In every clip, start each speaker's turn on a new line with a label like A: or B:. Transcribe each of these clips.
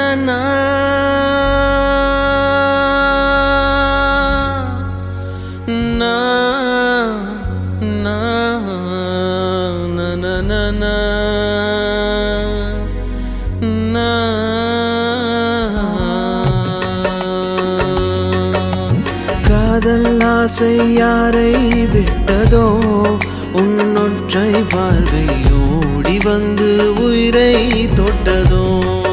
A: காதல் ஆசை யாரை விட்டதோ உன்னொற்றை பார்வை ஓடி வந்து உயிரை தொட்டதோ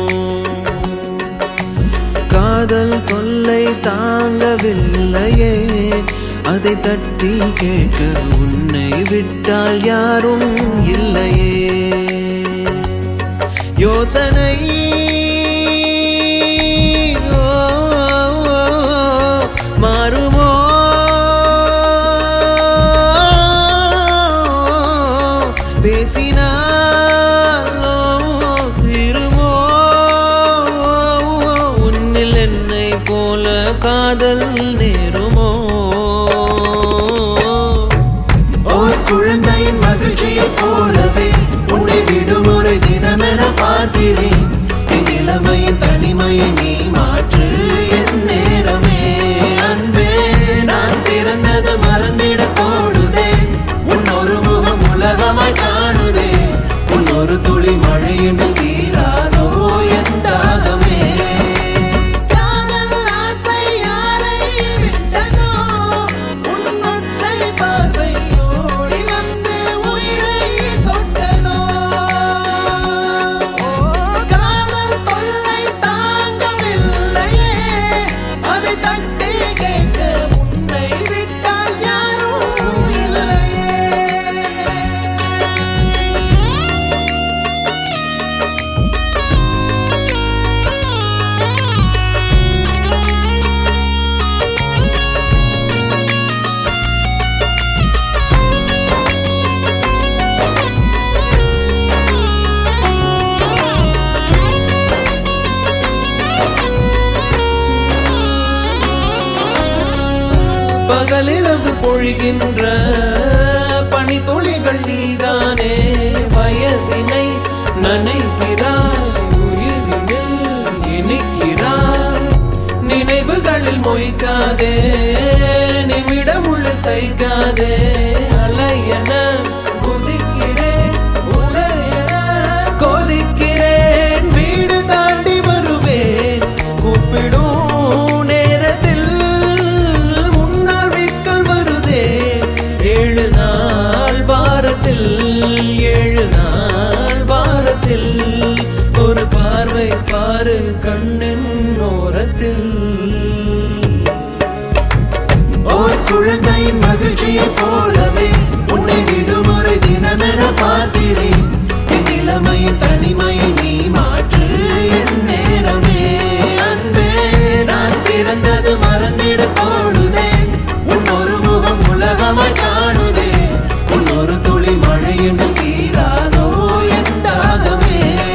A: காதல் தொல்லை தாங்கவில்லையே அதை தட்டி கேட்க உன்னை விட்டால் யாரும் இல்லையே யோசனை மாறுமோ பேசினாலோ தீருமோ உன்னில் என்னை போல காதல் நேருமோ
B: ஓர் குழந்தையின் மகிழ்ச்சியை போலவே உன்னை விடுமுறை தினமென பார்க்கிறேன் என் இளமையின் தனிமையை நீ மாற்று என் நேரமே அன்பே நான் பிறந்தது மறந்திட தோடுதே உன் ஒரு முகம் உலகமாய் காணுதே உன் ஒரு துளி மழையின் தீராதோ என் தாகமே
A: பகலிரவு பொழிகின்ற பனித்துளிகள் நீதானே வயதினை நனைக்கிறாய் உயிரினில் இனிக்கிறாய் நினைவுகளில் மொய்க்காதே நிமிடமுள்ள தைக்காதே அலையென குதிக்கிறேன் உலையென கொதிக்கிறேன் வீடு தாண்டி வருவேன் கூப்பிடும் ஒரு பார்வை பாரு கண்ணின் ஓரத்தில்
B: ஓர் குழந்தையின் மகிழ்ச்சியை போலவே உன்னை விடுமுறை தினமென பார்க்கிறேன் என் இளமையின் தனிமையை நீ மாற்று என் நேரமே அன்பே நான் பிறந்தது மறந்திட தோடுதே உன் ஒரு முகம் உலகமாய் காணுதே உன் ஒரு துளி மழையின் தீராதோ என் தாகமே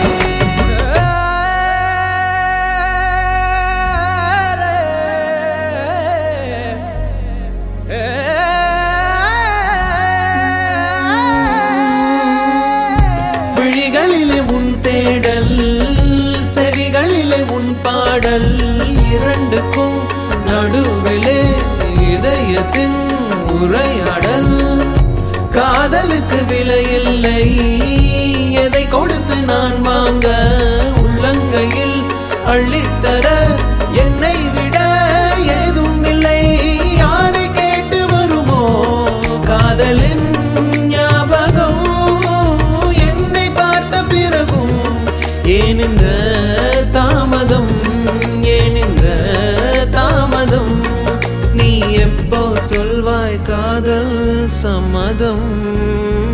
A: விழிகளிலே உன் தேடல் செவிகளிலே உன் பாடல் இரண்டுக்கும் நடுவிலே இதயத்தின் உரையாடல் காதலுக்கு விலையில்லை எதை கொடுத்து நான் வாங்க உள்ளங்கையில் அள்ளித்தர என்னை விட ஏதும் இல்லை யாரை கேட்டு வருமோ காதலின் ஞாபகம் என்னை பார்த்த பிறகும் ஏன் இந்த தாமதம் ஏன் இந்த தாமதம் நீ எப்போ சொல்வாய் காதல் சம்மதம்